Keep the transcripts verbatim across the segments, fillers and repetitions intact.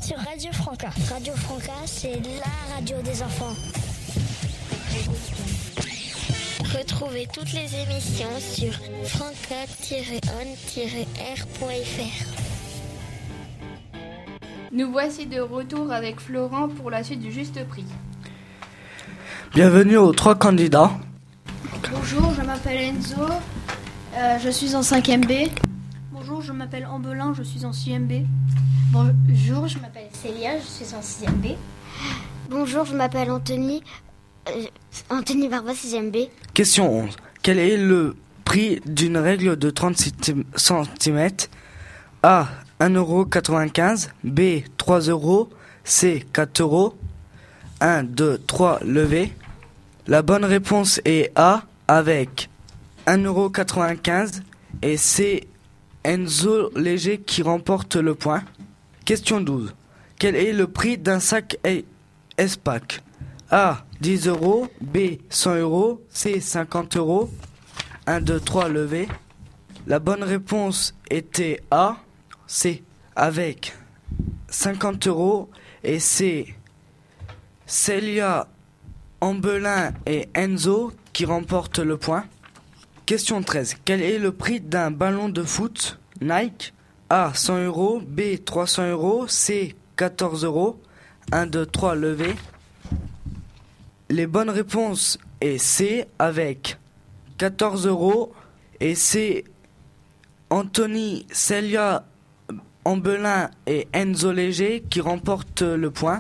sur Radio Franca. Radio Franca, c'est la radio des enfants. Retrouvez toutes les émissions sur franca tiret on tiret r point f r. Nous voici de retour avec Florent pour la suite du Juste Prix. Bienvenue aux trois candidats. Bonjour, je m'appelle Enzo, euh, je suis en cinquième B. Bonjour, je m'appelle Ambelin, je suis en sixième B. Bonjour, je m'appelle Célia, je suis en sixième B. Bonjour, je m'appelle Anthony, euh, Anthony Barba, sixième B. Question onze. Quel est le prix d'une règle de trente centimètres? A. un euro quatre-vingt-quinze. B. trois euros. C. quatre euros. un, deux, trois, levez. La bonne réponse est A, avec un euro quatre-vingt-quinze, et c'est Enzo Léger qui remporte le point. Question douze. Quel est le prix d'un sac S-Pack? A, dix euros. B, cent euros. C, cinquante euros. un, deux, trois, levez. La bonne réponse était A, C, avec cinquante euros, et c'est Célia, Ambelin et Enzo qui remportent le point. Question treize. Quel est le prix d'un ballon de foot Nike? A, cent euros. B, trois cents euros. C, quatorze euros. un, deux, trois, levez. Les bonnes réponses est C, avec quatorze euros, et c'est Anthony, Célia, Ambelin et Enzo Léger qui remportent le point.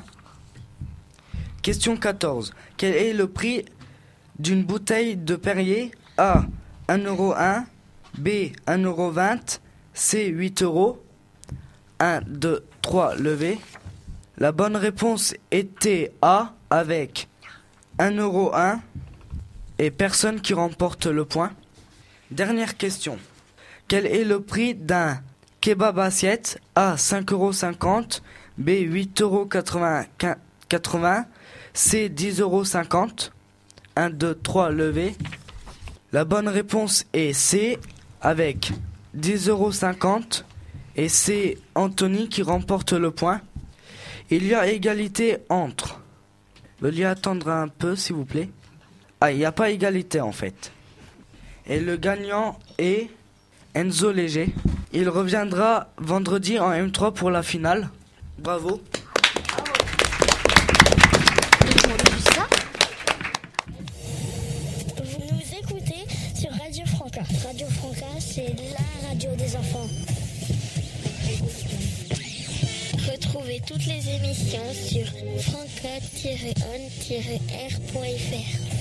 Question quatorze. Quel est le prix d'une bouteille de Perrier? A, un euro un. B, un euro vingt. C, huit euros. un, deux, trois, levez. La bonne réponse était A, avec un euro un, et personne qui remporte le point. Dernière question. Quel est le prix d'un kebab assiette? A, cinq euros cinquante. B, huit euros quatre-vingts. C, dix euros cinquante. un, deux, trois, levez. La bonne réponse est C, avec dix euros cinquante, et c'est Anthony qui remporte le point. Il y a égalité entre... Veuillez attendre un peu, s'il vous plaît. Ah, il n'y a pas égalité, en fait. Et le gagnant est Enzo Léger. Il reviendra vendredi en M trois pour la finale. Bravo. Vous nous écoutez sur Radio Franca. Radio Franca, c'est la radio des enfants. Retrouvez toutes les émissions sur franca tiret on tiret r point f r.